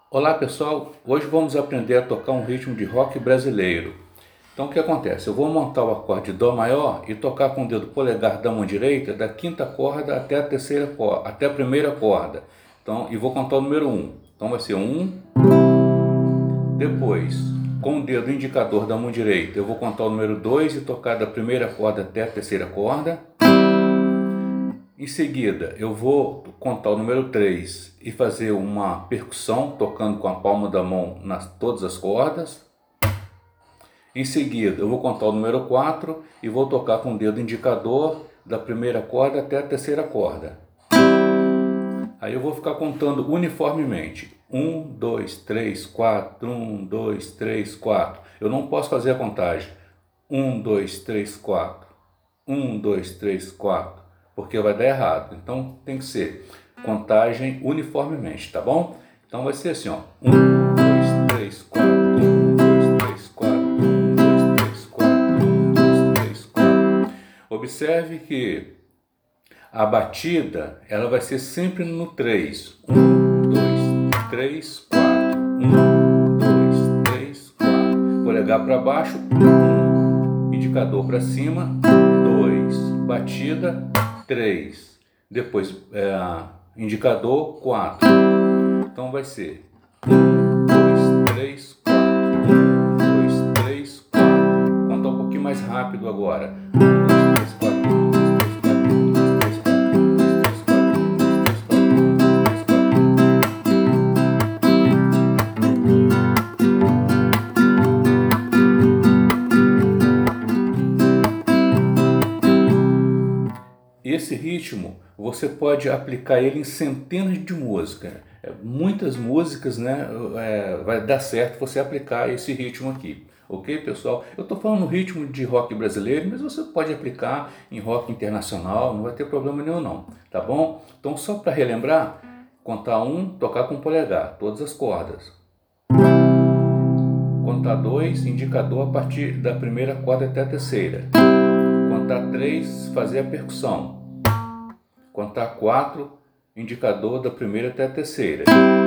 Olá pessoal, hoje vamos aprender a tocar um ritmo de rock brasileiro. Então o que acontece? Eu vou montar o acorde de Dó maior e tocar com o dedo polegar da mão direita da quinta corda até a terceira corda, até a primeira corda. Então, e vou contar o número 1. Então vai ser 1, depois com o dedo indicador da mão direita eu vou contar o número 2 e tocar da primeira corda até a terceira corda. Em seguida, eu vou contar o número 3 e fazer uma percussão, tocando com a palma da mão nas todas as cordas. Em seguida, eu vou contar o número 4 e vou tocar com o dedo indicador da primeira corda até a terceira corda. Aí eu vou ficar contando uniformemente. 1, 2, 3, 4, 1, 2, 3, 4. Eu não posso fazer a contagem. 1, 2, 3, 4. 1, 2, 3, 4. Porque vai dar errado. Então tem que ser contagem uniformemente, tá bom? Então vai ser assim, ó. 1, 2, 3, 4. 1, 2, 3, 4. 1, 2, 3, 4. 1, 2, 3, 4. Observe que a batida, ela vai ser sempre no 3. 1, 2, 3, 4. 1, 2, 3, 4. Polegar para baixo. 1. Indicador para cima. 2. Batida. 3. Depois, indicador 4. Então vai ser 1, 2, 3, 4. 1, 2, 3, 4. Contar um pouquinho mais rápido agora. 1, 2, 3, 4. 1, 2, 3, 4. 1, 2, 3, 4. 1, 2, 3, 4. 1, 2, 3, 4. 1, 2, 3, 4. Esse ritmo você pode aplicar ele em centenas de músicas, muitas músicas, né? Vai dar certo você aplicar esse ritmo aqui, ok, pessoal? Eu estou falando no ritmo de rock brasileiro, mas você pode aplicar em rock internacional, não vai ter problema nenhum não, tá bom? Então só para relembrar, contar 1, tocar com o polegar, todas as cordas. Contar 2, indicador a partir da primeira corda até a terceira. Contar 3, fazer a percussão. Contar 4, indicador da primeira até a terceira.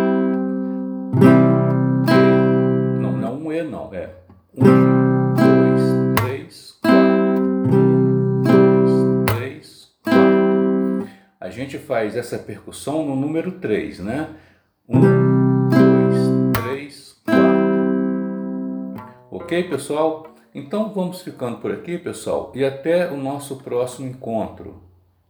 Não, não um E não, é 1, 2, 3, 4. 1, 2, 3, 4. A gente faz essa percussão no número 3, né? 1, 2, 3, 4. Ok, pessoal? Então vamos ficando por aqui, pessoal, e até o nosso próximo encontro.